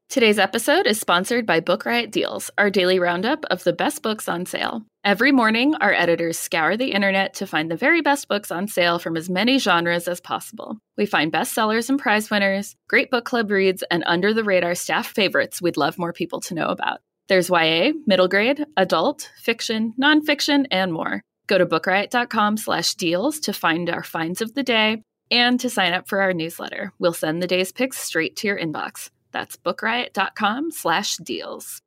Today's episode is sponsored by Book Riot Deals, our daily roundup of the best books on sale. Every morning, our editors scour the internet to find the very best books on sale from as many genres as possible. We find bestsellers and prize winners, great book club reads, and under-the-radar staff favorites we'd love more people to know about. There's YA, middle grade, adult, fiction, nonfiction, and more. Go to bookriot.com/deals to find our finds of the day and to sign up for our newsletter. We'll send the day's picks straight to your inbox. That's bookriot.com/deals.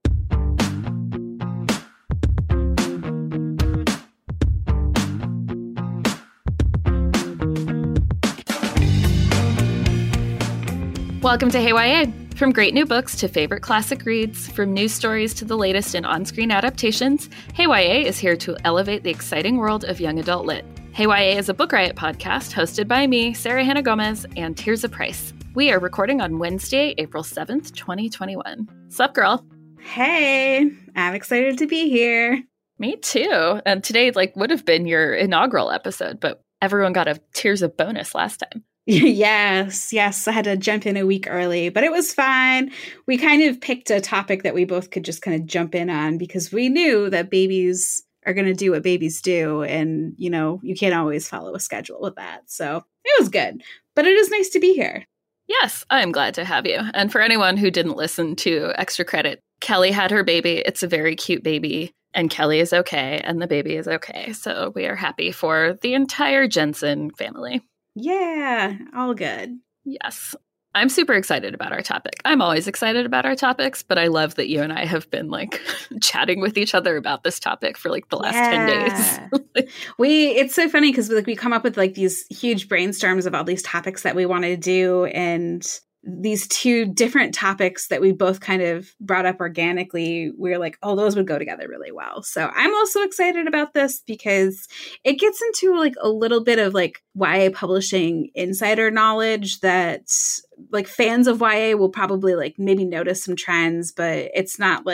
Welcome to Hey YA. From great new books to favorite classic reads, from news stories to the latest in on-screen adaptations, Hey YA is here to elevate the exciting world of young adult lit. Hey YA is a Book Riot podcast hosted by me, Sarah Hannah Gomez, and Tirza Price. We are recording on Wednesday, April 7th, 2021. Sup, girl? Hey, I'm excited to be here. Me too. And today, would have been your inaugural episode, but everyone got a Tirza bonus last time. Yes. I had to jump in a week early, but it was fine. We kind of picked a topic that we both could just kind of jump in on because we knew that babies are going to do what babies do. And, you can't always follow a schedule with that. So it was good, but it is nice to be here. Yes, I'm glad to have you. And for anyone who didn't listen to Extra Credit, Kelly had her baby. It's a very cute baby. And Kelly is okay. And the baby is okay. So we are happy for the entire Jensen family. Yeah, all good. Yes. I'm super excited about our topic. I'm always excited about our topics, but I love that you and I have been chatting with each other about this topic for the last 10 days. It's so funny because we come up with these huge brainstorms of all these topics that we want to do, and these two different topics that we both kind of brought up organically, we're like, oh, those would go together really well. So I'm also excited about this because it gets into a little bit of YA publishing insider knowledge that fans of YA will probably maybe notice some trends, but it's not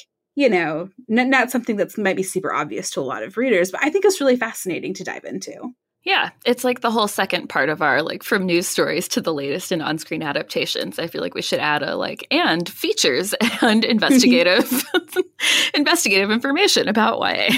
not something that might be super obvious to a lot of readers, but I think it's really fascinating to dive into. Yeah, it's the whole second part of our from news stories to the latest in on-screen adaptations. I feel like we should add a and features and investigative information about YA.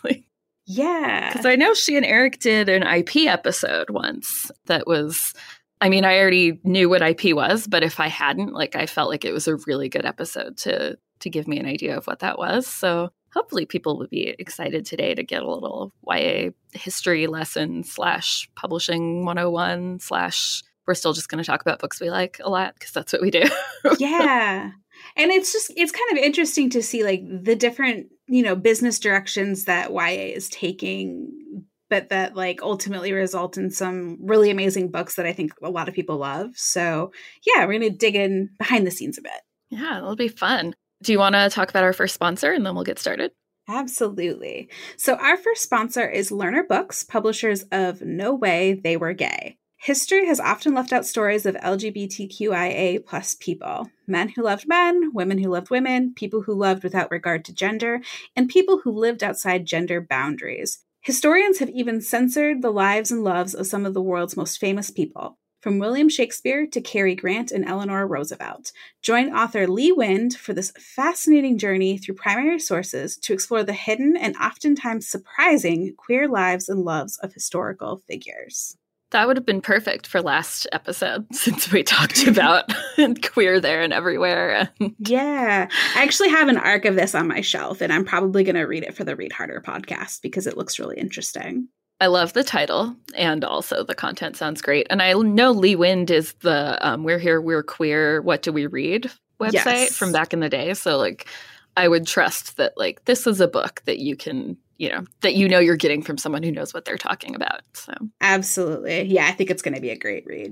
Yeah. Because I know she and Eric did an IP episode once that was, I already knew what IP was, but if I hadn't, I felt like it was a really good episode to give me an idea of what that was. So hopefully people would be excited today to get a little YA history lesson / publishing 101 / we're still just going to talk about books we like a lot because that's what we do. Yeah. And it's kind of interesting to see the different, business directions that YA is taking, but that ultimately result in some really amazing books that I think a lot of people love. So yeah, we're going to dig in behind the scenes a bit. Yeah, it'll be fun. Do you want to talk about our first sponsor and then we'll get started? Absolutely. So our first sponsor is Lerner Books, publishers of No Way They Were Gay. History has often left out stories of LGBTQIA plus people. Men who loved men, women who loved women, people who loved without regard to gender, and people who lived outside gender boundaries. Historians have even censored the lives and loves of some of the world's most famous people, from William Shakespeare to Cary Grant and Eleanor Roosevelt. Join author Lee Wind for this fascinating journey through primary sources to explore the hidden and oftentimes surprising queer lives and loves of historical figures. That would have been perfect for last episode since we talked about queer there and everywhere. Yeah. I actually have an arc of this on my shelf, and I'm probably going to read it for the Read Harder podcast because it looks really interesting. I love the title, and also the content sounds great. And I know Lee Wind is the We're Here, We're Queer, What Do We Read website from back in the day. So I would trust that this is a book that you can, that you're getting from someone who knows what they're talking about. So absolutely. Yeah, I think it's going to be a great read.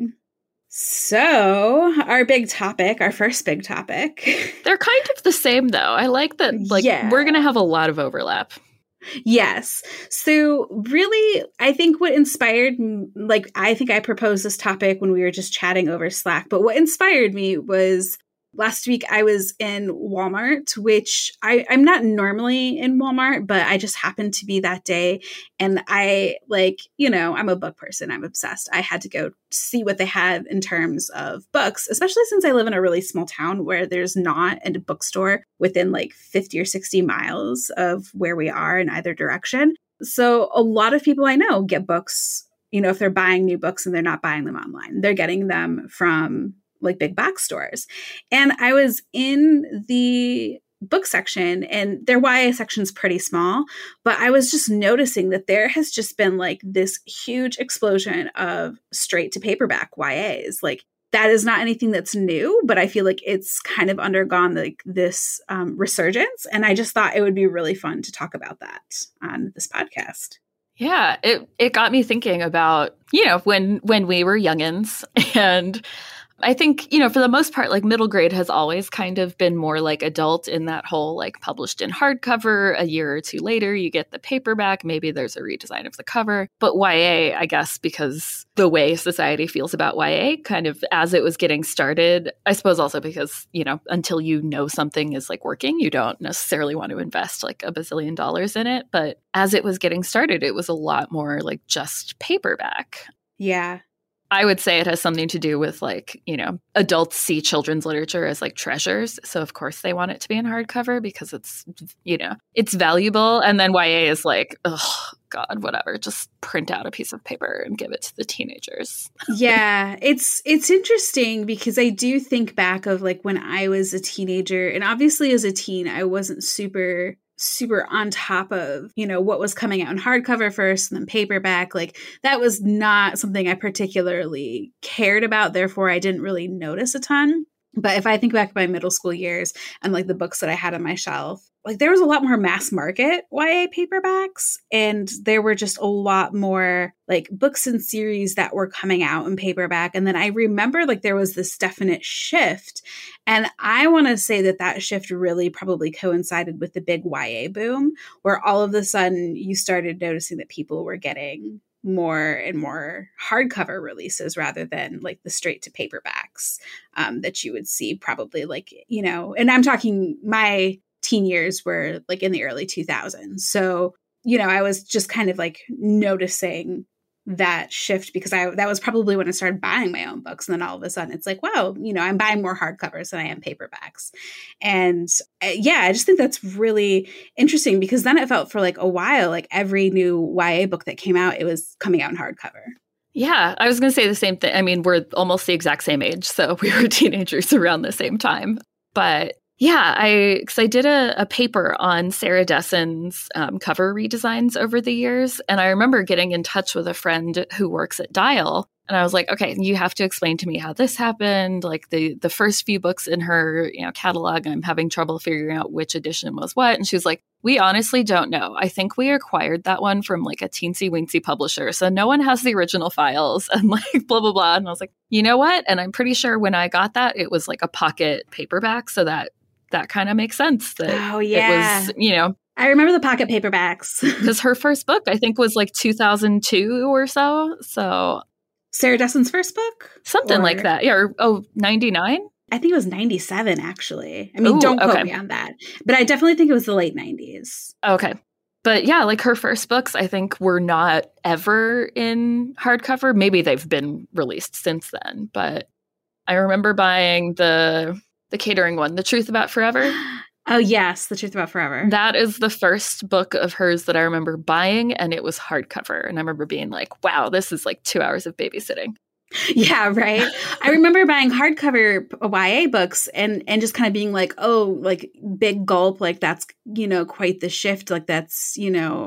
So our first big topic. They're kind of the same, though. I like that, we're going to have a lot of overlap. Yes. So really, I think what inspired, I think I proposed this topic when we were just chatting over Slack, but what inspired me was Last week I was in Walmart, which I'm not normally in Walmart, but I just happened to be that day. And I I'm a book person. I'm obsessed. I had to go see what they had in terms of books, especially since I live in a really small town where there's not a bookstore within like 50 or 60 miles of where we are in either direction. So a lot of people I know get books, if they're buying new books and they're not buying them online, they're getting them from like big box stores. And I was in the book section and their YA section is pretty small, but I was just noticing that there has just been like this huge explosion of straight to paperback YAs. Like that is not anything that's new, but I feel like it's kind of undergone like this resurgence. And I just thought it would be really fun to talk about that on this podcast. Yeah, it got me thinking about, when we were youngins. And I think, for the most part, like middle grade has always kind of been more like adult in that whole like published in hardcover. A year or two later, you get the paperback. Maybe there's a redesign of the cover. But YA, I guess, because the way society feels about YA kind of as it was getting started, I suppose also because, until you know something is like working, you don't necessarily want to invest like $1 bazillion in it. But as it was getting started, it was a lot more like just paperback. Yeah. I would say it has something to do with like, adults see children's literature as like treasures. So of course they want it to be in hardcover because it's, it's valuable. And then YA is like, oh God, whatever, just print out a piece of paper and give it to the teenagers. Yeah, it's interesting because I do think back of like when I was a teenager, and obviously as a teen, I wasn't super on top of, what was coming out in hardcover first and then paperback. Like that was not something I particularly cared about. Therefore, I didn't really notice a ton. But if I think back to my middle school years and like the books that I had on my shelf, like there was a lot more mass market YA paperbacks, and there were just a lot more like books and series that were coming out in paperback. And then I remember like there was this definite shift. And I want to say that shift really probably coincided with the big YA boom, where all of a sudden you started noticing that people were getting more and more hardcover releases rather than like the straight to paperbacks that you would see probably like, and I'm talking my teen years were like in the early 2000s. So, I was just kind of like noticing that shift because that was probably when I started buying my own books. And then all of a sudden it's like, wow, I'm buying more hardcovers than I am paperbacks. And I just think that's really interesting because then it felt for like a while, like every new YA book that came out, it was coming out in hardcover. Yeah, I was going to say the same thing. I mean, we're almost the exact same age. So we were teenagers around the same time. But yeah, I did a paper on Sarah Dessen's cover redesigns over the years. And I remember getting in touch with a friend who works at Dial. And I was like, okay, you have to explain to me how this happened. Like the first few books in her catalog, I'm having trouble figuring out which edition was what. And she was like, we honestly don't know. I think we acquired that one from like a teensy weensy publisher. So no one has the original files and like blah, blah, blah. And I was like, you know what? And I'm pretty sure when I got that, it was like a pocket paperback. So that kind of makes sense. That it was, I remember the pocket paperbacks. Because her first book, I think, was like 2002 or so. So Sarah Dessen's first book? Something like that. Yeah. 99? I think it was 97, actually. I mean, don't quote me on that. But I definitely think it was the late 90s. Okay. But yeah, like her first books, I think, were not ever in hardcover. Maybe they've been released since then. But I remember buying the catering one, The Truth About Forever. Oh, yes. The Truth About Forever. That is the first book of hers that I remember buying, and it was hardcover. And I remember being like, wow, this is like 2 hours of babysitting. Yeah, right. I remember buying hardcover YA books and just kind of being like, oh, like big gulp, like that's, quite the shift. Like that's,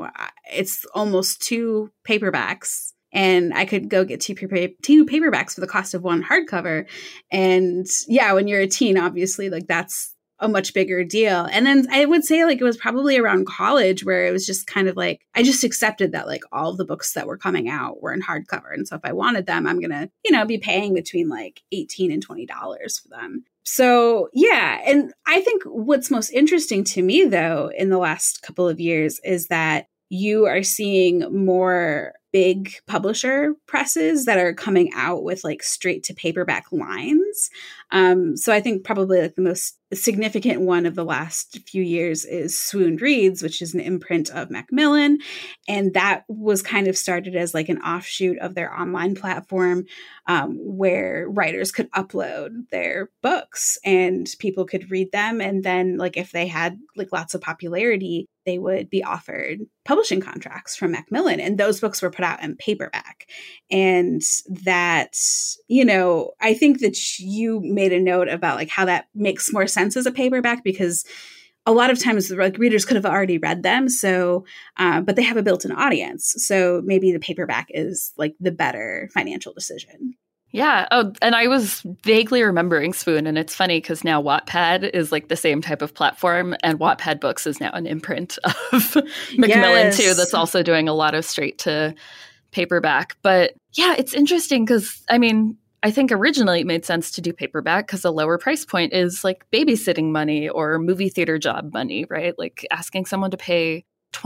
it's almost 2 paperbacks. And I could go get 2 paperbacks for the cost of 1 hardcover. And yeah, when you're a teen, obviously, like that's a much bigger deal. And then I would say like it was probably around college where it was just kind of like, I just accepted that like all of the books that were coming out were in hardcover. And so if I wanted them, I'm going to, be paying between like $18 and $20 for them. So yeah. And I think what's most interesting to me though, in the last couple of years is that you are seeing more big publisher presses that are coming out with like straight to paperback lines. editions. So I think probably like the most significant one of the last few years is Swoon Reads, which is an imprint of Macmillan. And that was kind of started as like an offshoot of their online platform, where writers could upload their books and people could read them. And then like if they had like lots of popularity, they would be offered publishing contracts from Macmillan. And those books were put out in paperback. And that, you know, I think that you made a note about like how that makes more sense as a paperback, because a lot of times like readers could have already read them. So, but they have a built-in audience. So maybe the paperback is like the better financial decision. Yeah. Oh, and I was vaguely remembering Swoon, and it's funny because now Wattpad is like the same type of platform, and Wattpad Books is now an imprint of Macmillan too. That's also doing a lot of straight to paperback. But yeah, it's interesting because I mean, I think originally it made sense to do paperback because a lower price point is like babysitting money or movie theater job money, right? Like asking someone to pay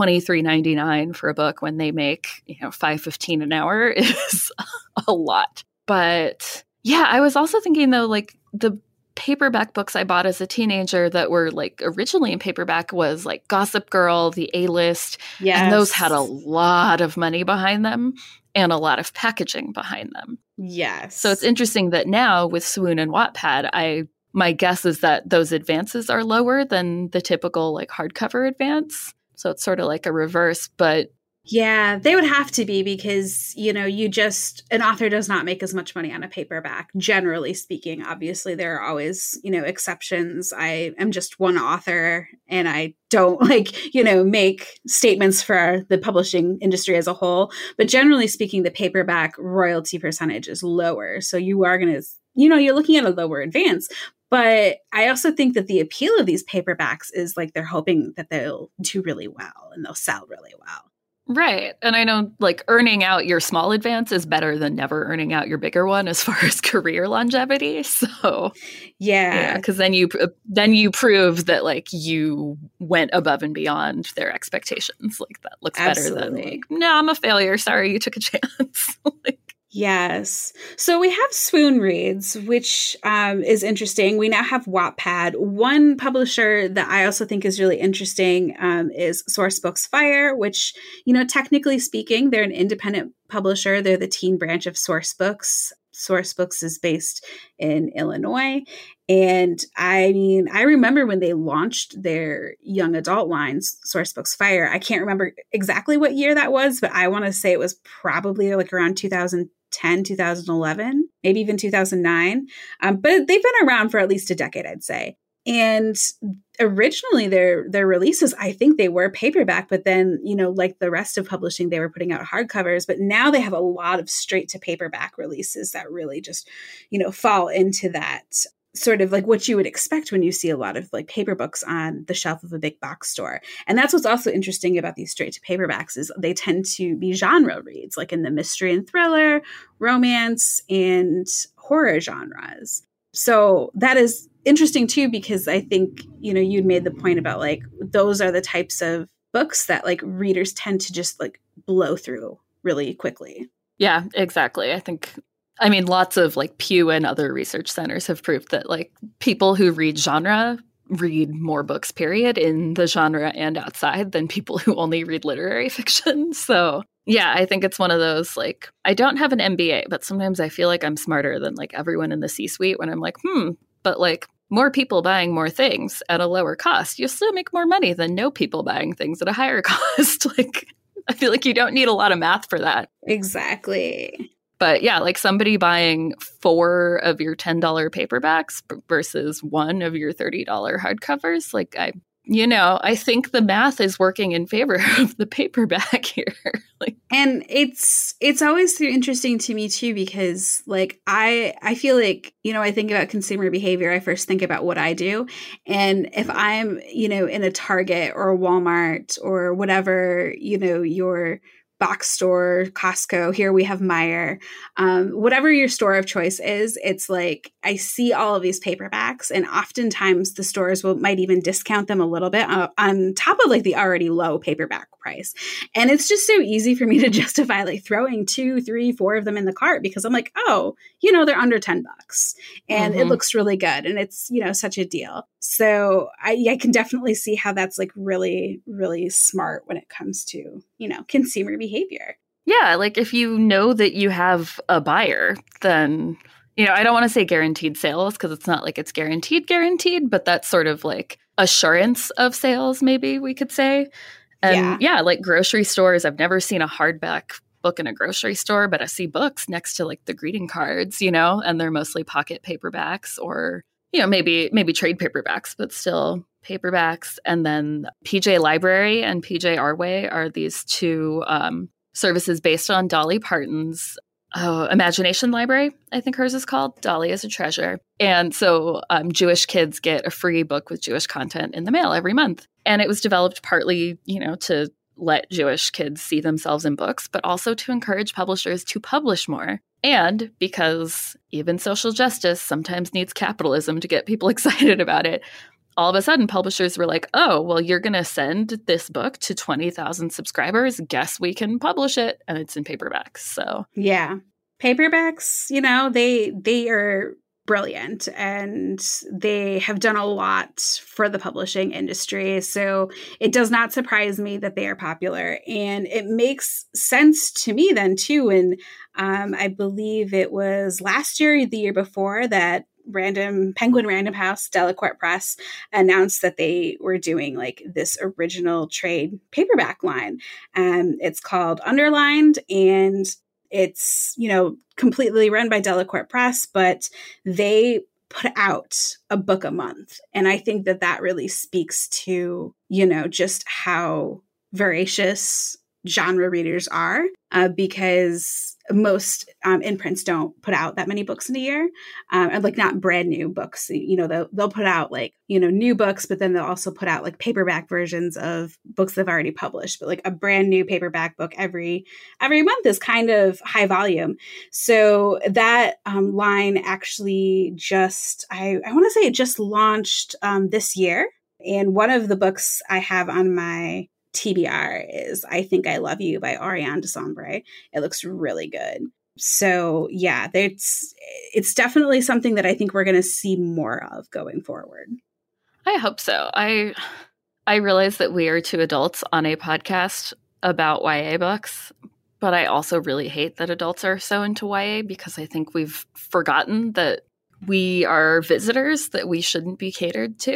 $23.99 for a book when they make, you know, $5.15 an hour is a lot. But yeah, I was also thinking though, like the paperback books I bought as a teenager that were like originally in paperback was like Gossip Girl, The A-List. Yes. And those had a lot of money behind them and a lot of packaging behind them. Yes. So it's interesting that now with Swoon and Wattpad, my guess is that those advances are lower than the typical like hardcover advance. So it's sort of like a reverse, but yeah, they would have to be because, you know, an author does not make as much money on a paperback, generally speaking. Obviously, there are always, you know, exceptions. I am just one author and I don't like, you know, make statements for the publishing industry as a whole. But generally speaking, the paperback royalty percentage is lower. So you are going to, you know, you're looking at a lower advance. But I also think that the appeal of these paperbacks is like they're hoping that they'll do really well and they'll sell really well. Right. And I know like earning out your small advance is better than never earning out your bigger one as far as career longevity. So yeah, because then you prove that like you went above and beyond their expectations. Like that looks Absolutely. Better than like, no, I'm a failure. Sorry, you took a chance. Like, yes. So we have Swoon Reads, which is interesting. We now have Wattpad. One publisher that I also think is really interesting is Sourcebooks Fire, which, you know, technically speaking, they're an independent publisher. They're the teen branch of Sourcebooks. Sourcebooks is based in Illinois. And I mean, I remember when they launched their young adult lines, Sourcebooks Fire. I can't remember exactly what year that was, but I want to say it was probably like around 2010, 2011, maybe even 2009. But they've been around for at least a decade, I'd say. And originally their releases, I think they were paperback, but then, you know, like the rest of publishing, they were putting out hardcovers, but now they have a lot of straight to paperback releases that really just, you know, fall into that sort of like what you would expect when you see a lot of like paper books on the shelf of a big box store. And that's what's also interesting about these straight to paperbacks is they tend to be genre reads, like in the mystery and thriller, romance, and horror genres. So that is interesting too, because I think, you know, you'd made the point about like, those are the types of books that like readers tend to just like blow through really quickly. Yeah, exactly. I mean, lots of like Pew and other research centers have proved that like people who read genre read more books, period, in the genre and outside than people who only read literary fiction. So yeah, I think it's one of those, like, I don't have an MBA, but sometimes I feel like I'm smarter than like everyone in the C-suite when I'm like, but like more people buying more things at a lower cost, you still make more money than no people buying things at a higher cost. Like, I feel like you don't need a lot of math for that. Exactly. But yeah, like somebody buying 4 of your $10 paperbacks versus 1 of your $30 hardcovers, like I think the math is working in favor of the paperback here. And it's always interesting to me too, because like I feel like, you know, I think about consumer behavior. I first think about what I do. And if I'm, you know, in a Target or a Walmart or whatever, you know, your box store, Costco, here we have Meijer, whatever your store of choice is, it's like I see all of these paperbacks, and oftentimes the stores might even discount them a little bit on top of like the already low paperback price. And it's just so easy for me to justify like throwing 2, 3, 4 of them in the cart because I'm like, oh, they're under $10 and it looks really good. And it's, such a deal. So I can definitely see how that's like really, really smart when it comes to, consumer behavior. Yeah, like if you know that you have a buyer, then, I don't want to say guaranteed sales because it's not like it's guaranteed, but that's sort of like assurance of sales, maybe we could say. And yeah, like grocery stores, I've never seen a hardback book in a grocery store, but I see books next to like the greeting cards, and they're mostly pocket paperbacks or, maybe trade paperbacks, but still paperbacks. And then PJ Library and PJ Our Way are these two services based on Dolly Parton's Imagination Library, I think hers is called. Dolly is a treasure. And so Jewish kids get a free book with Jewish content in the mail every month. And it was developed partly, to let Jewish kids see themselves in books, but also to encourage publishers to publish more. And because even social justice sometimes needs capitalism to get people excited about it, all of a sudden publishers were like, oh, well, you're going to send this book to 20,000 subscribers. Guess we can publish it. And it's in paperbacks. So yeah, paperbacks, they are brilliant and they have done a lot for the publishing industry. So it does not surprise me that they are popular. And it makes sense to me then too. And I believe it was last year, the year before, that Penguin Random House, Delacorte Press announced that they were doing like this original trade paperback line. It's called Underlined, and it's, completely run by Delacorte Press, but they put out a book a month. And I think that really speaks to, just how voracious genre readers are, because most imprints don't put out that many books in a year, and like not brand new books. They'll put out like, new books, but then they'll also put out like paperback versions of books they've already published. But like a brand new paperback book every month is kind of high volume. So that line actually just, I want to say it just launched this year. And one of the books I have on my TBR is I Think I Love You by Ariane de Sambre. It looks really good. So yeah, it's definitely something that I think we're going to see more of going forward. I hope so. I realize that we are two adults on a podcast about YA books, but I also really hate that adults are so into YA because I think we've forgotten that we are visitors that we shouldn't be catered to.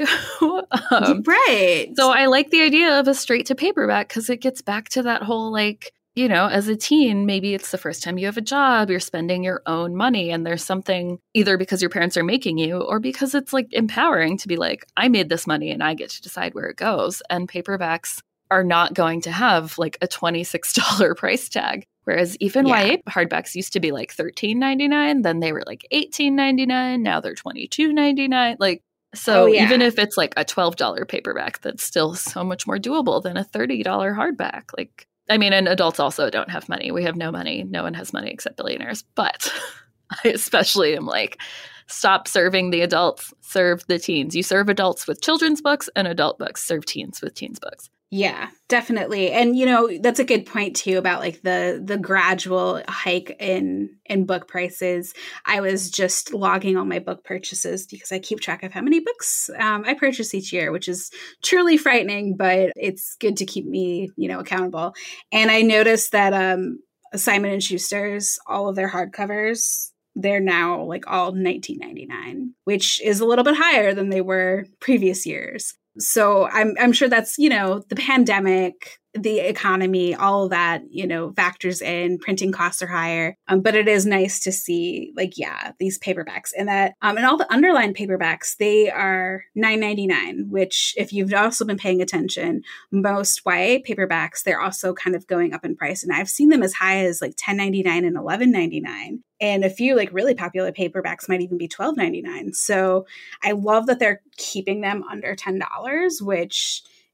Right. So I like the idea of a straight to paperback because it gets back to that whole like, as a teen, maybe it's the first time you have a job, you're spending your own money, and there's something either because your parents are making you or because it's like empowering to be like, I made this money and I get to decide where it goes. And paperbacks are not going to have like a $26 price tag. Whereas even YA hardbacks used to be like $13.99, then they were like $18.99, now they're $22.99. Like, so even if it's like a $12 paperback, that's still so much more doable than a $30 hardback. Like, I mean, and adults also don't have money. We have no money. No one has money except billionaires. But I especially am like, stop serving the adults, serve the teens. You serve adults with children's books and adult books. Serve teens with teens books. Yeah, definitely. And, that's a good point, too, about like the gradual hike in book prices. I was just logging all my book purchases because I keep track of how many books I purchase each year, which is truly frightening, but it's good to keep me, accountable. And I noticed that Simon & Schuster's, all of their hardcovers, they're now like all $19.99, which is a little bit higher than they were previous years. So I'm sure that's, the pandemic, the economy, all of that, factors in. Printing costs are higher. But it is nice to see these paperbacks and that and all the underlined paperbacks, they are $9.99, which if you've also been paying attention, most YA paperbacks, they're also kind of going up in price. And I've seen them as high as like $10.99 and $11.99. And a few like really popular paperbacks might even be $12.99. So I love that they're keeping them under $10, which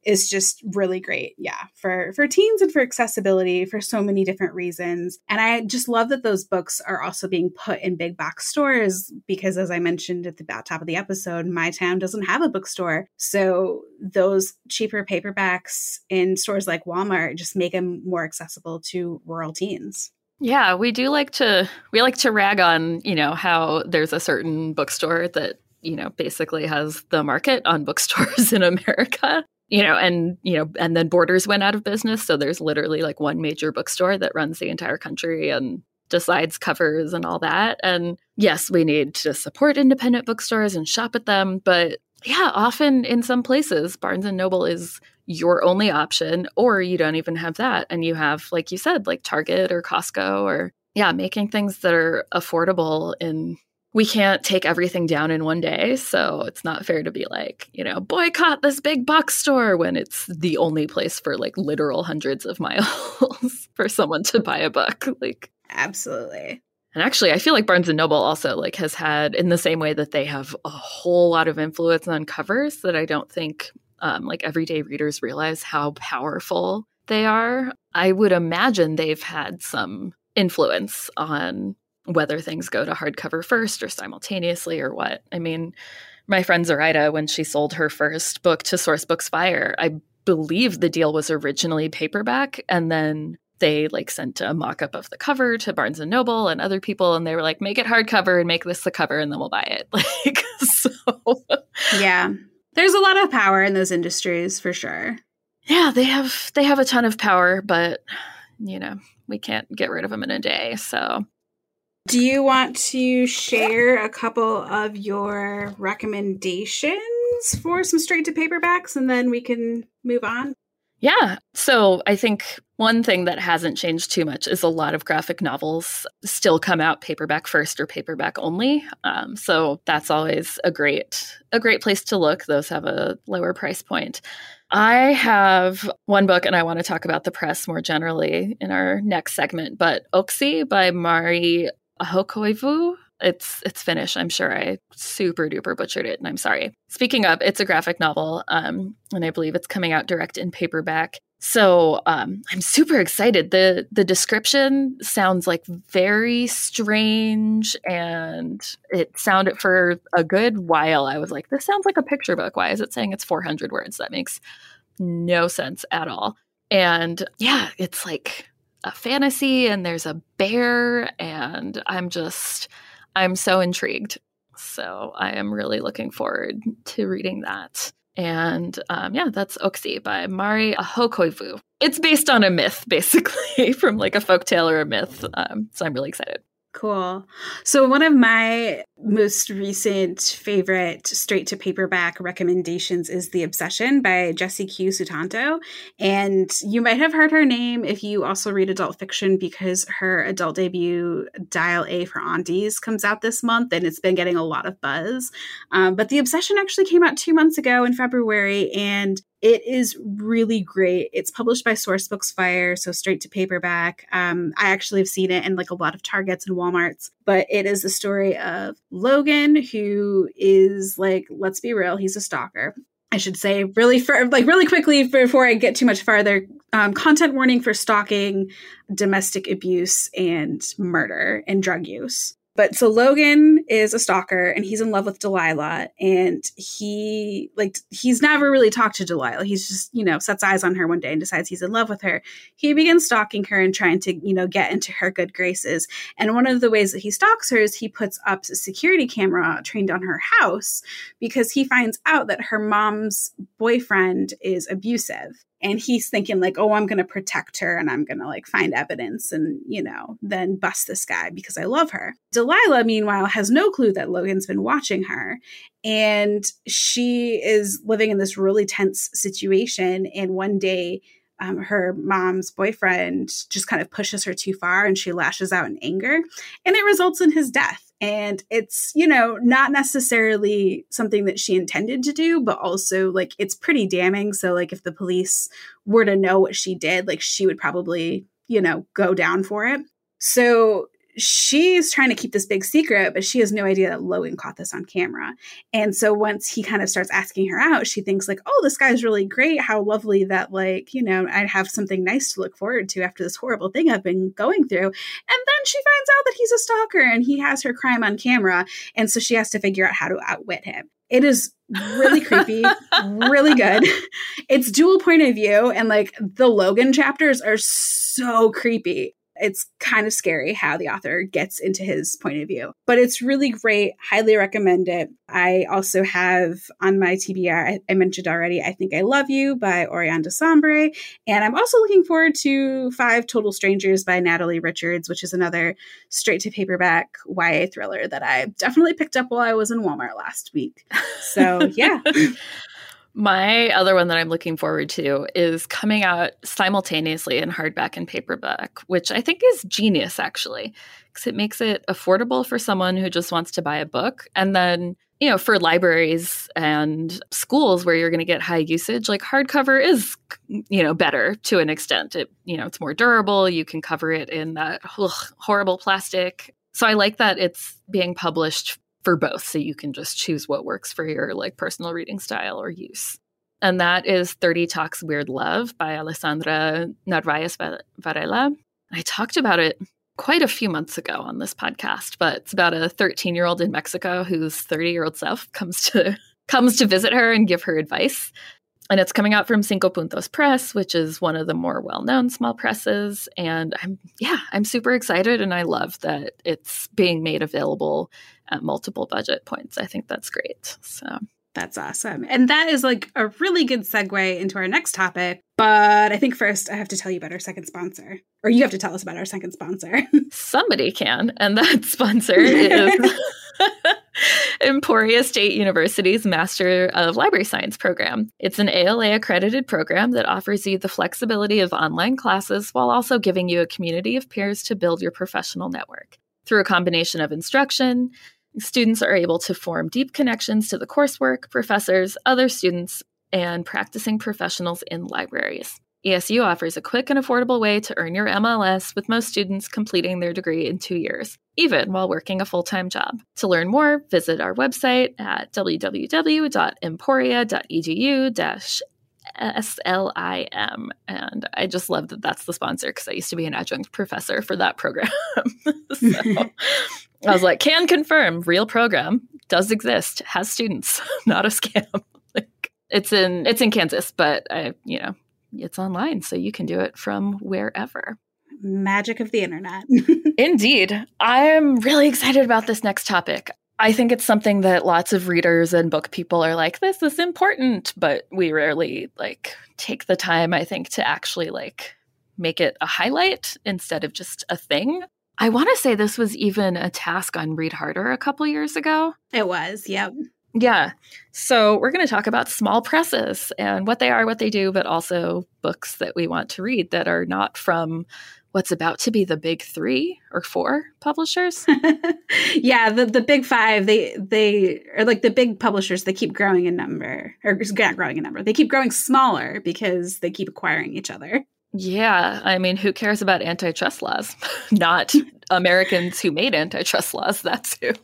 is just really great. Yeah. For teens and for accessibility for so many different reasons. And I just love that those books are also being put in big box stores because, as I mentioned at the top of the episode, my town doesn't have a bookstore. So those cheaper paperbacks in stores like Walmart just make them more accessible to rural teens. Yeah, we like to rag on, how there's a certain bookstore that, basically has the market on bookstores in America. And then Borders went out of business. So there's literally like one major bookstore that runs the entire country and decides covers and all that. And yes, we need to support independent bookstores and shop at them. But yeah, often in some places, Barnes & Noble is your only option, or you don't even have that. And you have, like you said, like Target or Costco or making things that are affordable. And we can't take everything down in one day. So it's not fair to be like, boycott this big box store when it's the only place for like literal hundreds of miles for someone to buy a book. Like, absolutely. And actually, I feel like Barnes & Noble also like has had, in the same way that they have a whole lot of influence on covers, that I don't think like everyday readers realize how powerful they are. I would imagine they've had some influence on whether things go to hardcover first or simultaneously or what. I mean, my friend Zoraida, when she sold her first book to Sourcebooks Fire, I believe the deal was originally paperback, and then they like sent a mock-up of the cover to Barnes & Noble and other people, and they were like, make it hardcover and make this the cover, and then we'll buy it. Like, so yeah, there's a lot of power in those industries for sure. Yeah, they have a ton of power, but we can't get rid of them in a day. So do you want to share a couple of your recommendations for some straight to paperbacks, and then we can move on? Yeah. So I think one thing that hasn't changed too much is a lot of graphic novels still come out paperback first or paperback only. So that's always a great place to look. Those have a lower price point. I have one book, and I want to talk about the press more generally in our next segment, but Oksi by Mari Ahokoivu. It's Finnish. I'm sure I super duper butchered it, and I'm sorry. Speaking of, it's a graphic novel, and I believe it's coming out direct in paperback. So I'm super excited. The description sounds like very strange, and it sounded for a good while. I was like, this sounds like a picture book. Why is it saying it's 400 words? That makes no sense at all. And yeah, it's like a fantasy, and there's a bear, and I'm so intrigued. So I am really looking forward to reading that. And that's Oksi by Mari Ahokoivu. It's based on a myth, basically, from like a folktale or a myth. So I'm really excited. Cool. So one of my most recent favorite straight to paperback recommendations is The Obsession by Jessie Q. Sutanto. And you might have heard her name if you also read adult fiction, because her adult debut, Dial A for Aunties, comes out this month, and it's been getting a lot of buzz. But The Obsession actually came out 2 months ago in February, and it is really great. It's published by Sourcebooks Fire, so straight to paperback. I actually have seen it in like a lot of Targets and Walmarts, but it is the story of Logan, who is like, let's be real, he's a stalker. I should say really quickly before I get too much farther, content warning for stalking, domestic abuse, and murder and drug use. So Logan is a stalker, and he's in love with Delilah, and he's never really talked to Delilah. He's just, sets eyes on her one day and decides he's in love with her. He begins stalking her and trying to, get into her good graces. And one of the ways that he stalks her is he puts up a security camera trained on her house, because he finds out that her mom's boyfriend is abusive. And he's thinking like, oh, I'm going to protect her, and I'm going to like find evidence and, then bust this guy because I love her. Delilah, meanwhile, has no clue that Logan's been watching her. And she is living in this really tense situation. And one day, her mom's boyfriend just kind of pushes her too far, and she lashes out in anger, and it results in his death. And it's, not necessarily something that she intended to do, but also like it's pretty damning. So like if the police were to know what she did, like she would probably, go down for it. So she's trying to keep this big secret, but she has no idea that Logan caught this on camera. And so once he kind of starts asking her out, she thinks like, oh, this guy's really great. How lovely that, like, you know, I'd have something nice to look forward to after this horrible thing I've been going through. And then she finds out that he's a stalker and he has her crime on camera. And so she has to figure out how to outwit him. It is really creepy, really good. It's dual point of view. And like the Logan chapters are so creepy. It's kind of scary how the author gets into his point of view, but it's really great. Highly recommend it. I also have on my TBR, I mentioned already, I Think I Love You by Oriane de Sambre. And I'm also looking forward to 5 Total Strangers by Natalie Richards, which is another straight to paperback YA thriller that I definitely picked up while I was in Walmart last week. So yeah. My other one that I'm looking forward to is coming out simultaneously in hardback and paperback, which I think is genius, actually, because it makes it affordable for someone who just wants to buy a book. And then, you know, for libraries and schools where you're going to get high usage, like hardcover is, you know, better to an extent. It, you know, it's more durable. You can cover it in that horrible plastic. So I like that it's being published for both, so you can just choose what works for your like personal reading style or use. And that is 30 Talks Weird Love by Alessandra Narvaez Varela. I talked about it quite a few months ago on this podcast, but it's about a 13-year-old in Mexico whose 30-year-old self comes to visit her and give her advice. And it's coming out from Cinco Puntos Press, which is one of the more well-known small presses. And I'm super excited, and I love that it's being made available at multiple budget points. I think that's great. So that's awesome. And that is like a really good segue into our next topic. But I think first I have to tell you about our second sponsor. Or you have to tell us about our second sponsor. Somebody can. And that sponsor is Emporia State University's Master of Library Science program. It's an ALA accredited program that offers you the flexibility of online classes while also giving you a community of peers to build your professional network. Through a combination of instruction, students are able to form deep connections to the coursework, professors, other students, and practicing professionals in libraries. ESU offers a quick and affordable way to earn your MLS, with most students completing their degree in 2 years, even while working a full-time job. To learn more, visit our website at www.emporia.edu/SLIM. And I just love that that's the sponsor, because I used to be an adjunct professor for that program. So I was like, can confirm, real program, does exist, has students, not a scam. Like, it's in Kansas, but it's online, so you can do it from wherever. Magic of the internet. Indeed. I'm really excited about this next topic. I think it's something that lots of readers and book people are like, this is important, but we rarely take the time, I think, to actually make it a highlight instead of just a thing. I want to say this was even a task on Read Harder a couple years ago. It was, yep. Yeah. So we're going to talk about small presses and what they are, what they do, but also books that we want to read that are not from what's about to be the big 3 or 4 publishers. Yeah, the big 5, they are like the big publishers. They keep growing in number, or not growing in number. They keep growing smaller because they keep acquiring each other. Yeah. I mean, who cares about antitrust laws? Not Americans who made antitrust laws. That's who.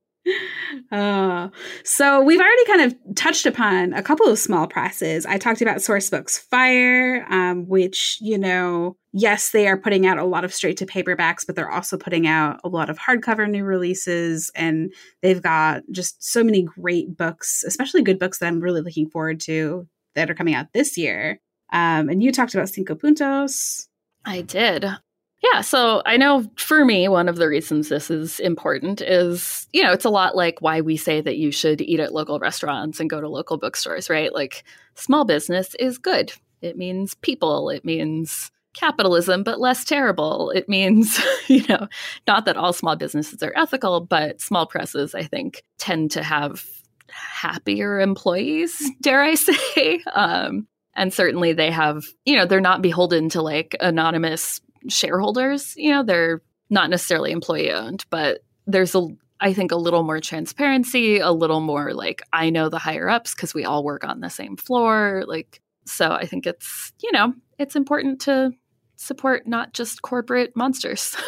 So we've already kind of touched upon a couple of small presses. I talked about Sourcebooks Fire, which, yes, they are putting out a lot of straight to paperbacks, but they're also putting out a lot of hardcover new releases. And they've got just so many great books, especially good books that I'm really looking forward to that are coming out this year. And you talked about Cinco Puntos. I did. Yeah, so I know for me, one of the reasons this is important is, it's a lot like why we say that you should eat at local restaurants and go to local bookstores, right? Like, small business is good. It means people. It means capitalism, but less terrible. It means, not that all small businesses are ethical, but small presses, I think, tend to have happier employees, dare I say. And certainly they have, they're not beholden to anonymous shareholders. They're not necessarily employee owned, but there's I think a little more transparency, a little more I know the higher ups because we all work on the same floor. So I think it's, it's important to support not just corporate monsters.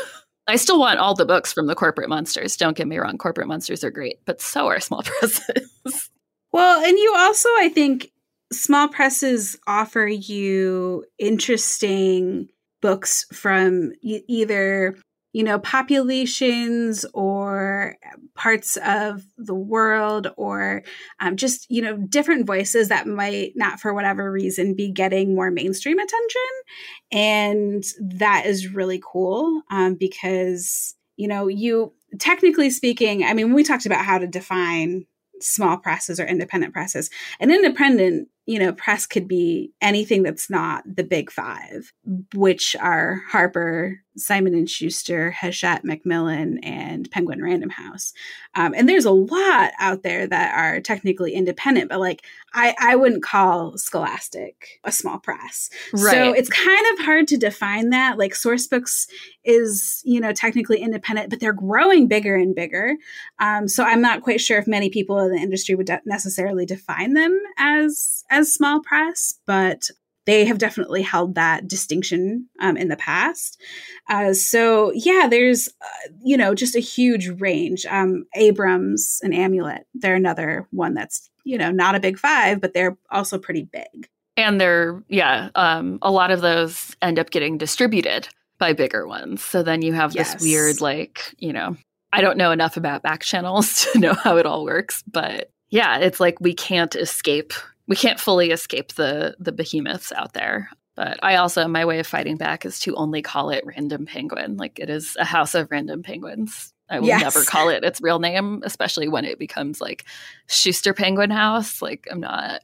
I still want all the books from the corporate monsters. Don't get me wrong. Corporate monsters are great, but so are small presses. Well, and you also, I think, small presses offer you interesting books from either, populations or parts of the world, or just, different voices that might not, for whatever reason, be getting more mainstream attention. And that is really cool because, you, technically speaking, I mean, when we talked about how to define small presses or independent presses, an independent press could be anything that's not the big five, which are Harper, Simon & Schuster, Hachette, Macmillan, and Penguin Random House. And there's a lot out there that are technically independent, but like I wouldn't call Scholastic a small press. Right. So it's kind of hard to define that. Like Sourcebooks is, technically independent, but they're growing bigger and bigger. So I'm not quite sure if many people in the industry would necessarily define them as small press, but they have definitely held that distinction in the past. So yeah, there's, just a huge range. Abrams and Amulet, they're another one that's, not a big five, but they're also pretty big. And they're, a lot of those end up getting distributed by bigger ones. So then you have this weird, I don't know enough about back channels to know how it all works, but yeah, it's like we can't fully escape the behemoths out there. But I also, my way of fighting back is to only call it Random Penguin. Like it is a house of random penguins. I will never call it its real name, especially when it becomes like Schuster Penguin House. Like I'm not.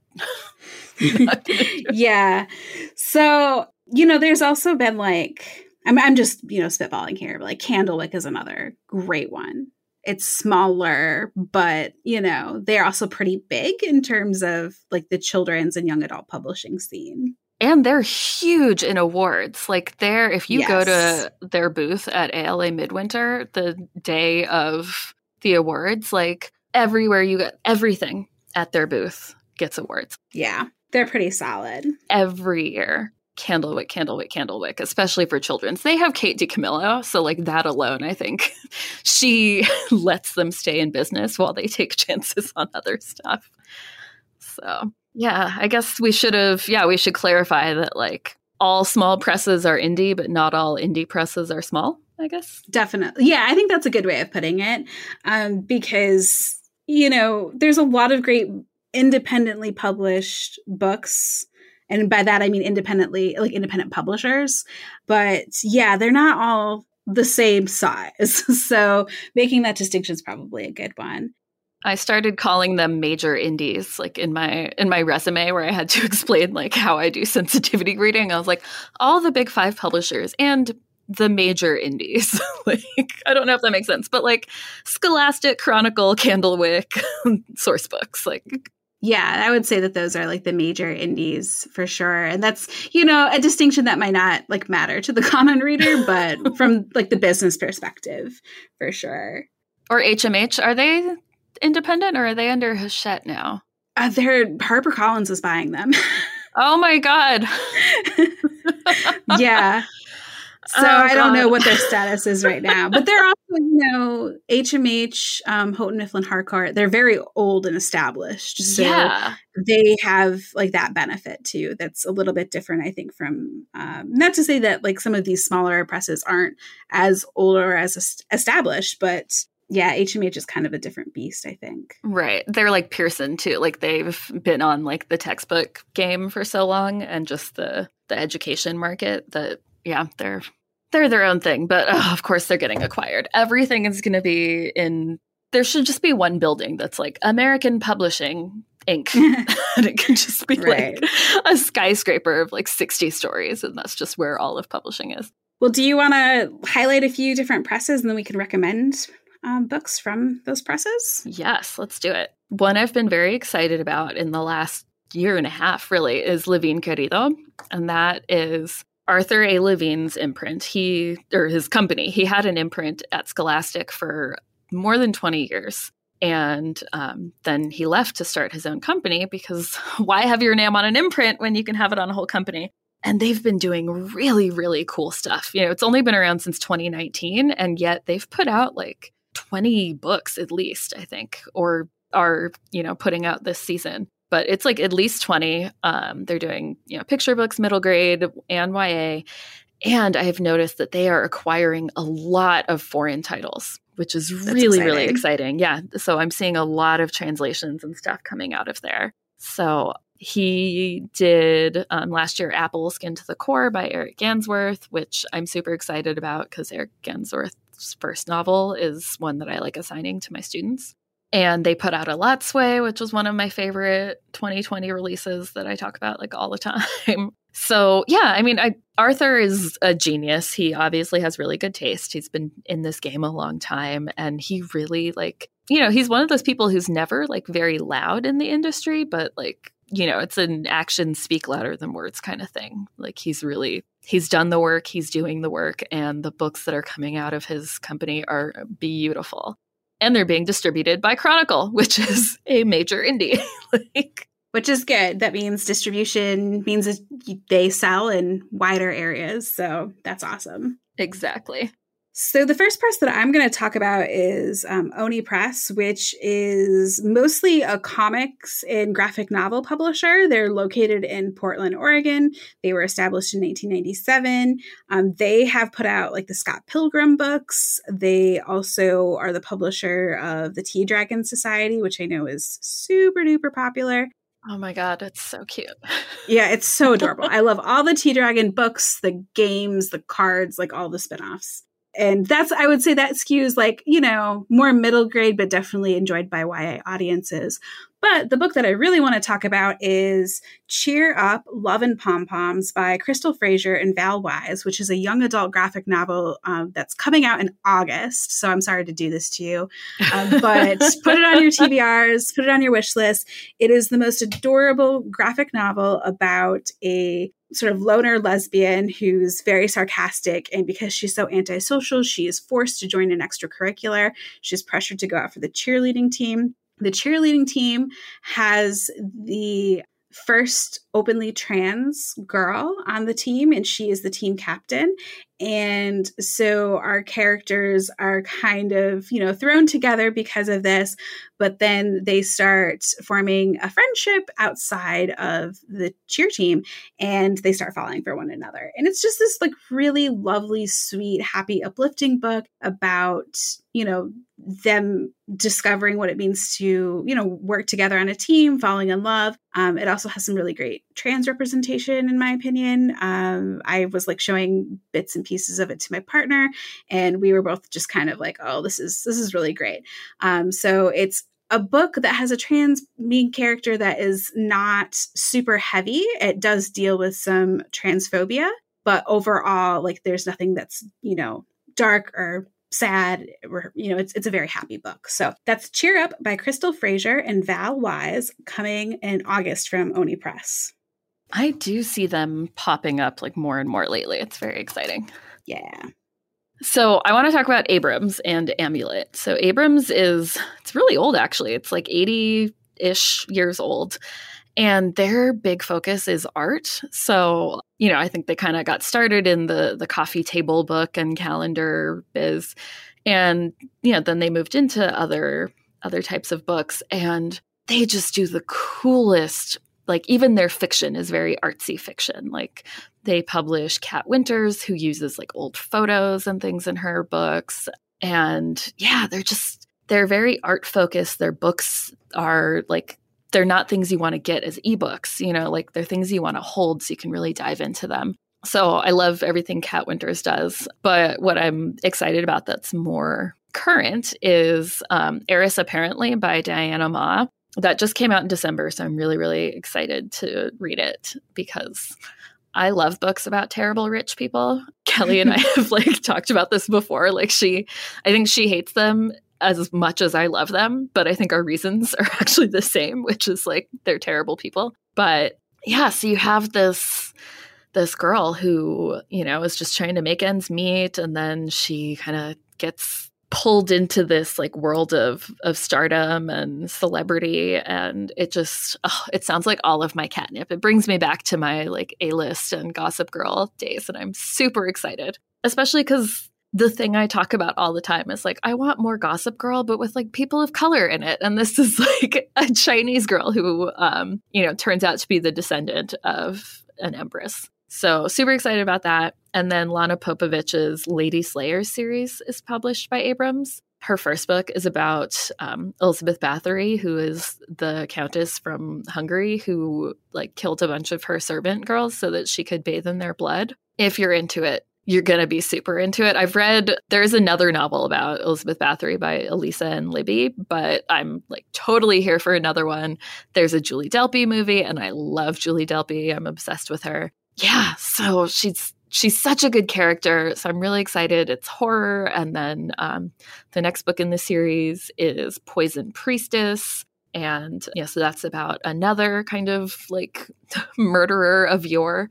Yeah. So, there's also been like, I'm just, spitballing here, but like Candlewick is another great one. It's smaller, but, they're also pretty big in terms of like the children's and young adult publishing scene. And they're huge in awards. Like if you go to their booth at ALA Midwinter, the day of the awards, like everywhere you get, everything at their booth gets awards. Yeah, they're pretty solid. Every year. Candlewick, especially for children's. They have Kate DiCamillo, so like that alone, I think she lets them stay in business while they take chances on other stuff. So yeah, I guess we should clarify that like all small presses are indie, but not all indie presses are small, I guess. Definitely. Yeah, I think that's a good way of putting it because, there's a lot of great independently published books. And by that, I mean independent publishers. But yeah, they're not all the same size. So making that distinction is probably a good one. I started calling them major indies, like in my resume where I had to explain like how I do sensitivity reading. I was like, all the big five publishers and the major indies. Like, I don't know if that makes sense, but like Scholastic, Chronicle, Candlewick, Sourcebooks, like. Yeah, I would say that those are like the major indies for sure. And that's, a distinction that might not like matter to the common reader, but from like the business perspective, for sure. Or HMH, are they independent or are they under Hachette now? HarperCollins is buying them. Oh my God. Yeah. So I don't know what their status is right now, but they're also, HMH, Houghton Mifflin Harcourt, they're very old and established. So they have like that benefit too. That's a little bit different, I think, from, not to say that like some of these smaller presses aren't as old or as established, but yeah, HMH is kind of a different beast, I think. Right. They're like Pearson too. Like they've been on like the textbook game for so long and just the education market that, yeah, they're their own thing. But of course they're getting acquired. Everything is going to be there should just be one building that's like American Publishing Inc. And it can just be like a skyscraper of like 60 stories. And that's just where all of publishing is. Well, do you want to highlight a few different presses and then we can recommend books from those presses? Yes, let's do it. One I've been very excited about in the last year and a half, really, is Levine Querido. And that is Arthur A. Levine's imprint. His company. He had an imprint at Scholastic for more than 20 years. And then he left to start his own company because why have your name on an imprint when you can have it on a whole company? And they've been doing really, really cool stuff. It's only been around since 2019, and yet they've put out like 20 books at least, I think, or are, putting out this season. But it's like at least 20. They're doing, picture books, middle grade, and YA. And I've noticed that they are acquiring a lot of foreign titles, which is really exciting. Yeah. So I'm seeing a lot of translations and stuff coming out of there. So he did last year Apple Skin to the Core by Eric Gansworth, which I'm super excited about because Eric Gansworth's first novel is one that I like assigning to my students. And they put out Alatswe, which was one of my favorite 2020 releases that I talk about like all the time. So yeah, I mean, Arthur is a genius. He obviously has really good taste. He's been in this game a long time, and he really he's one of those people who's never like very loud in the industry, but like, it's an actions speak louder than words kind of thing. Like he's done the work, he's doing the work, and the books that are coming out of his company are beautiful. And they're being distributed by Chronicle, which is a major indie. Which is good. That means distribution means that they sell in wider areas. So that's awesome. Exactly. So the first press that I'm going to talk about is Oni Press, which is mostly a comics and graphic novel publisher. They're located in Portland, Oregon. They were established in 1997. They have put out like the Scott Pilgrim books. They also are the publisher of the Tea Dragon Society, which I know is super duper popular. Oh my God, it's so cute. Yeah, it's so adorable. I love all the Tea Dragon books, the games, the cards, like all the spinoffs. And I would say that skews like, more middle grade, but definitely enjoyed by YA audiences. But the book that I really want to talk about is Cheer Up, Love and Pom-Poms by Crystal Fraser and Val Wise, which is a young adult graphic novel that's coming out in August. So I'm sorry to do this to you, but put it on your TBRs, put it on your wish list. It is the most adorable graphic novel about a sort of loner lesbian who's very sarcastic. And because she's so antisocial, she is forced to join an extracurricular. She's pressured to go out for the cheerleading team. The cheerleading team has the first openly trans girl on the team, and she is the team captain. And so our characters are kind of, thrown together because of this, but then they start forming a friendship outside of the cheer team, and they start falling for one another. And it's just this like really lovely, sweet, happy, uplifting book about, them discovering what it means to, work together on a team, falling in love. It also has some really great trans representation, in my opinion. I was like showing bits and pieces of it to my partner, and we were both just kind of like, oh, this is really great. So it's a book that has a trans main character that is not super heavy. It does deal with some transphobia, but overall, like there's nothing that's, dark or sad, or, it's a very happy book. So that's Cheer Up by Crystal Fraser and Val Wise, coming in August from Oni Press. I do see them popping up like more and more lately. It's very exciting. Yeah. So I want to talk about Abrams and Amulet. So Abrams it's really old, actually. It's like 80-ish years old. And their big focus is art. So, I think they kind of got started in the coffee table book and calendar biz. And, then they moved into other types of books. And they just do the coolest, like even their fiction is very artsy fiction. Like they publish Kat Winters, who uses like old photos and things in her books. And yeah, they're very art focused. Their books are like, they're not things you want to get as ebooks, like they're things you want to hold so you can really dive into them. So I love everything Kat Winters does. But what I'm excited about that's more current is Eris Apparently by Diana Ma. That just came out in December. So I'm really, really excited to read it because I love books about terrible rich people. Kelly and I have like talked about this before. Like I think she hates them as much as I love them, but I think our reasons are actually the same, which is like they're terrible people. But yeah, so you have this girl who, is just trying to make ends meet, and then she kind of gets pulled into this like world of stardom and celebrity, and it just it sounds like all of my catnip. It brings me back to my like A-list and Gossip Girl days, and I'm super excited, especially because the thing I talk about all the time is like, I want more Gossip Girl, but with like people of color in it. And this is like a Chinese girl who, turns out to be the descendant of an empress. So super excited about that. And then Lana Popovich's Lady Slayers series is published by Abrams. Her first book is about Elizabeth Bathory, who is the countess from Hungary who like killed a bunch of her servant girls so that she could bathe in their blood. If you're into it, you're going to be super into it. There's another novel about Elizabeth Bathory by Elisa and Libby, but I'm like totally here for another one. There's a Julie Delpy movie, and I love Julie Delpy. I'm obsessed with her. Yeah, so she's such a good character. So I'm really excited. It's horror. And then the next book in the series is Poison Priestess. And yeah, so that's about another kind of like murderer of yore.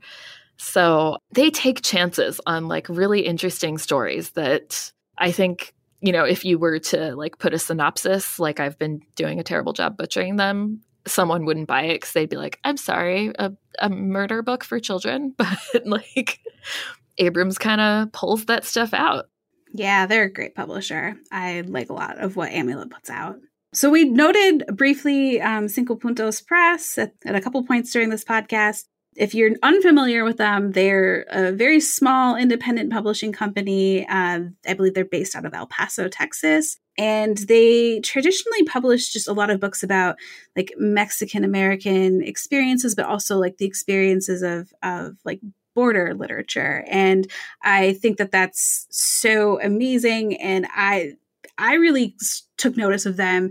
So they take chances on like really interesting stories that I think, if you were to like put a synopsis, like I've been doing a terrible job butchering them, someone wouldn't buy it because they'd be like, I'm sorry, a murder book for children. But like Abrams kind of pulls that stuff out. Yeah, they're a great publisher. I like a lot of what Amulet puts out. So we noted briefly Cinco Puntos Press at a couple points during this podcast. If you're unfamiliar with them, they're a very small independent publishing company. I believe they're based out of El Paso, Texas. And they traditionally publish just a lot of books about like Mexican American experiences, but also like the experiences of like border literature. And I think that that's so amazing. And I really took notice of them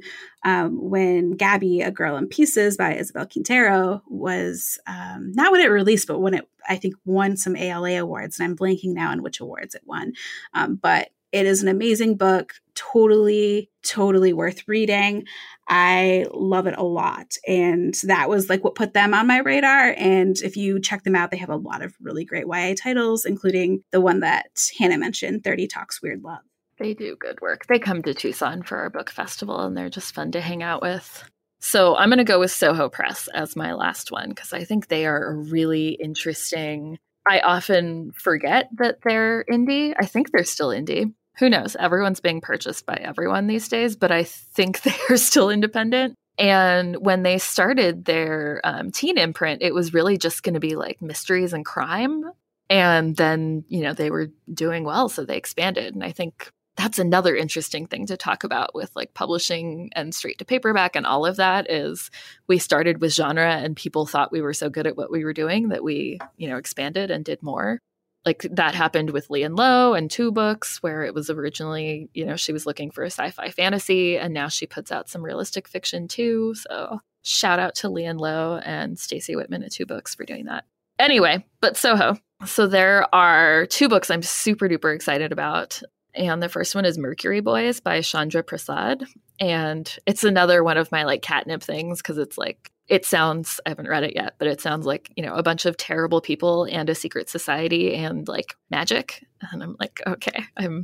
when Gabby, A Girl in Pieces by Isabel Quintero was not when it released, but when it, I think, won some ALA awards. And I'm blanking now on which awards it won. But it is an amazing book. Totally, totally worth reading. I love it a lot. And that was like what put them on my radar. And if you check them out, they have a lot of really great YA titles, including the one that Hannah mentioned, 30 Talks Weird Love. They do good work. They come to Tucson for our book festival, and they're just fun to hang out with. So I'm going to go with Soho Press as my last one because I think they are a really interesting. I often forget that they're indie. I think they're still indie. Who knows? Everyone's being purchased by everyone these days, but I think they're still independent. And when they started their teen imprint, it was really just going to be like mysteries and crime. And then, they were doing well, so they expanded. And I think that's another interesting thing to talk about with like publishing and straight to paperback and all of that is we started with genre and people thought we were so good at what we were doing that we, expanded and did more. Like that happened with Lian Lo and Two Books, where it was originally, she was looking for a sci-fi fantasy and now she puts out some realistic fiction too. So shout out to Lian Lo and Stacey Whitman at Two Books for doing that. Anyway, but Soho. So there are two books I'm super duper excited about. And the first one is Mercury Boys by Chandra Prasad. And it's another one of my like catnip things because it's like, it sounds, I haven't read it yet, but it sounds like, a bunch of terrible people and a secret society and like magic. And I'm like, okay, I'm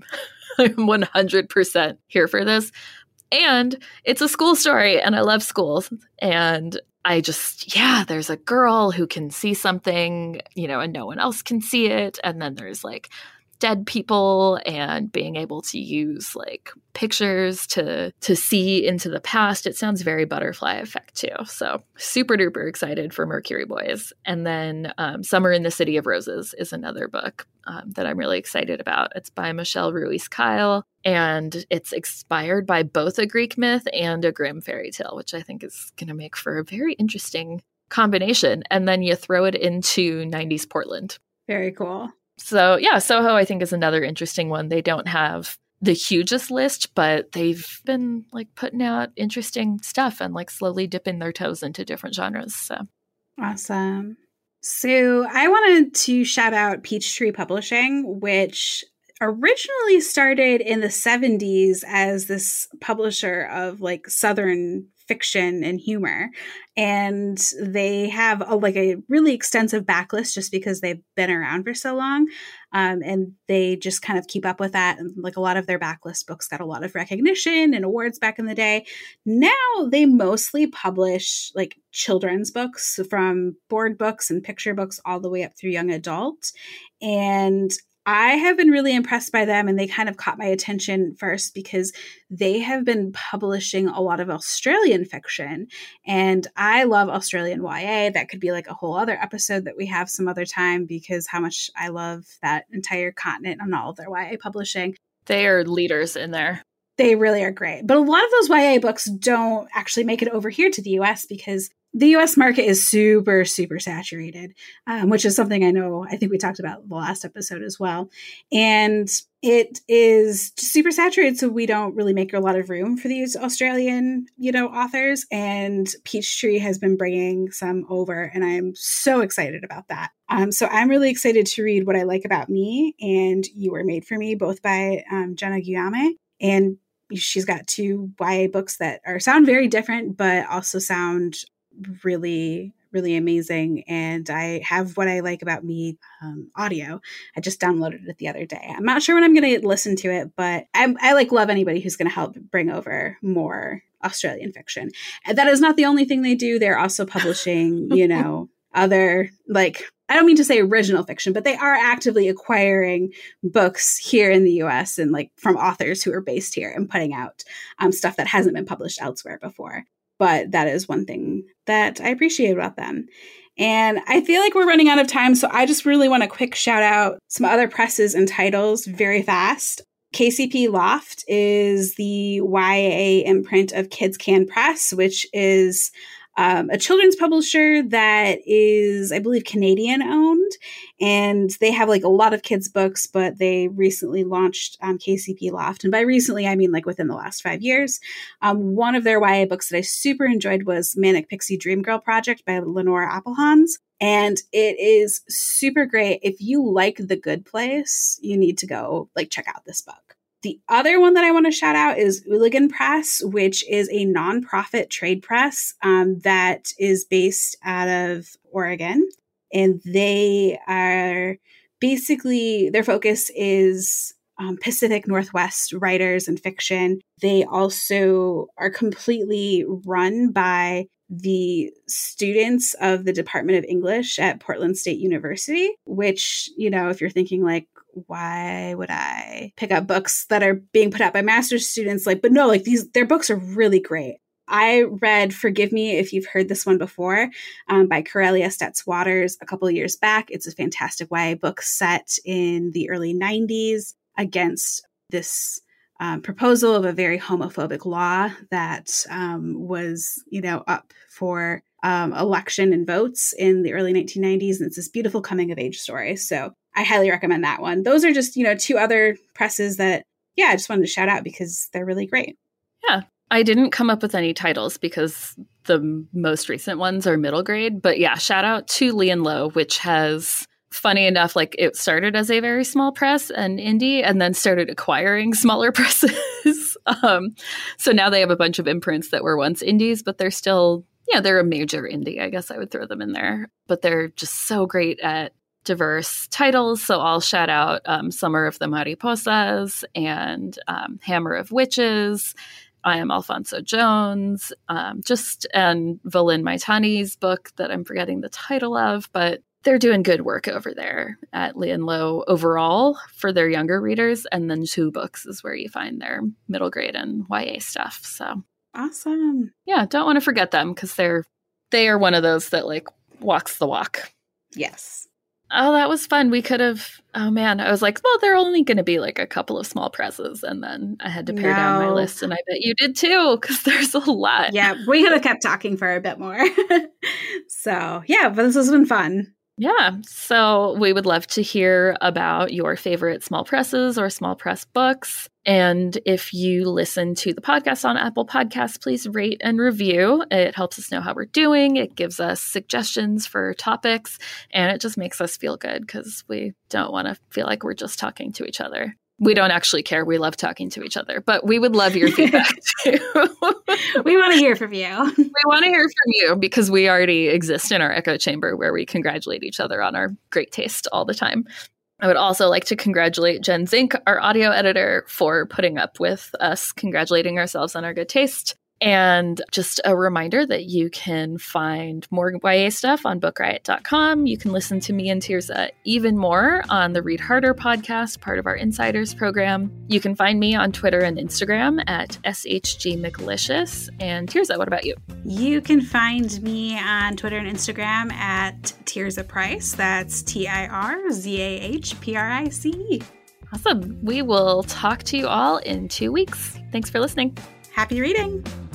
100% here for this. And it's a school story and I love schools. And I just, there's a girl who can see something, and no one else can see it. And then there's like dead people and being able to use like pictures to see into the past. It sounds very Butterfly Effect too. So super duper excited for Mercury Boys. And then Summer in the City of Roses is another book that I'm really excited about. It's by Michelle Ruiz Kyle and it's inspired by both a Greek myth and a Grimm fairy tale, which I think is going to make for a very interesting combination. And then you throw it into 90s Portland. Very cool. So Soho I think is another interesting one. They don't have the hugest list, but they've been like putting out interesting stuff and like slowly dipping their toes into different genres. So awesome. So I wanted to shout out Peachtree Publishing, which originally started in the 70s as this publisher of like Southern fiction and humor. And they have a really extensive backlist just because they've been around for so long. And they just kind of keep up with that. And like a lot of their backlist books got a lot of recognition and awards back in the day. Now they mostly publish like children's books, from board books and picture books all the way up through young adult. And I have been really impressed by them, and they kind of caught my attention first because they have been publishing a lot of Australian fiction, and I love Australian YA. That could be like a whole other episode that we have some other time, because how much I love that entire continent and all of their YA publishing. They are leaders in there. They really are great. But a lot of those YA books don't actually make it over here to the US because the US market is super, super saturated, which is something I think we talked about the last episode as well. And it is super saturated, so we don't really make a lot of room for these Australian, authors. And Peachtree has been bringing some over, and I'm so excited about that. So I'm really excited to read What I Like About Me and You Were Made for Me, both by Jenna Guillaume. And she's got 2 YA books that sound very different, but also sound really, really amazing. And I have What I Like About Me audio. I just downloaded it the other day. I'm not sure when I'm going to listen to it, but I love anybody who's going to help bring over more Australian fiction. And that is not the only thing they do. They're also publishing, other, I don't mean to say original fiction, but they are actively acquiring books here in the US and from authors who are based here and putting out stuff that hasn't been published elsewhere before. But that is one thing that I appreciate about them. And I feel like we're running out of time, so I just really want to quick shout out some other presses and titles very fast. KCP Loft is the YA imprint of Kids Can Press, which is a children's publisher that is, I believe, Canadian owned. And they have a lot of kids' books, but they recently launched KCP Loft. And by recently, I mean within the last 5 years. One of their YA books that I super enjoyed was Manic Pixie Dream Girl Project by Lenore Applehans. And it is super great. If you like The Good Place, you need to go check out this book. The other one that I want to shout out is Ooligan Press, which is a nonprofit trade press that is based out of Oregon. And they are basically, their focus is Pacific Northwest writers and fiction. They also are completely run by the students of the Department of English at Portland State University, which, if you're thinking why would I pick up books that are being put out by master's students? But no, their books are really great. I read Forgive Me If You've Heard This One Before by Corelia Stetz Waters a couple of years back. It's a fantastic YA book set in the early 90s against this proposal of a very homophobic law that was, up for election and votes in the early 1990s. And it's this beautiful coming of age story. So I highly recommend that one. Those are just, 2 other presses that, I just wanted to shout out because they're really great. Yeah. I didn't come up with any titles because the most recent ones are middle grade. But yeah, shout out to Lee and Low, which has, funny enough, it started as a very small press and indie and then started acquiring smaller presses. So now they have a bunch of imprints that were once indies, but they're still, they're a major indie. I guess I would throw them in there. But they're just so great at diverse titles. So I'll shout out Summer of the Mariposas and Hammer of Witches. I Am Alfonso Jones, and Valin Maitani's book that I'm forgetting the title of, but they're doing good work over there at Lee and Low overall for their younger readers. And then 2 books is where you find their middle grade and YA stuff. So awesome. Yeah, don't want to forget them because they are one of those that walks the walk. Yes. Oh, that was fun. We could have, I was well, they're only going to be a couple of small presses. And then I had to pare down my list. And I bet you did too, because there's a lot. Yeah, we could have kept talking for a bit more. So yeah, but this has been fun. Yeah. So we would love to hear about your favorite small presses or small press books. And if you listen to the podcast on Apple Podcasts, please rate and review. It helps us know how we're doing. It gives us suggestions for topics, and it just makes us feel good because we don't want to feel like we're just talking to each other. We don't actually care. We love talking to each other, but we would love your feedback too. We want to hear from you. We want to hear from you because we already exist in our echo chamber where we congratulate each other on our great taste all the time. I would also like to congratulate Jen Zink, our audio editor, for putting up with us congratulating ourselves on our good taste. And just a reminder that you can find more YA stuff on bookriot.com. You can listen to me and Tirza even more on the Read Harder podcast, part of our Insiders program. You can find me on Twitter and Instagram at SHGMcLicious. And Tirza, what about you? You can find me on Twitter and Instagram at Tirza Price. That's TIRZAHPRICE. Awesome. We will talk to you all in 2 weeks. Thanks for listening. Happy reading!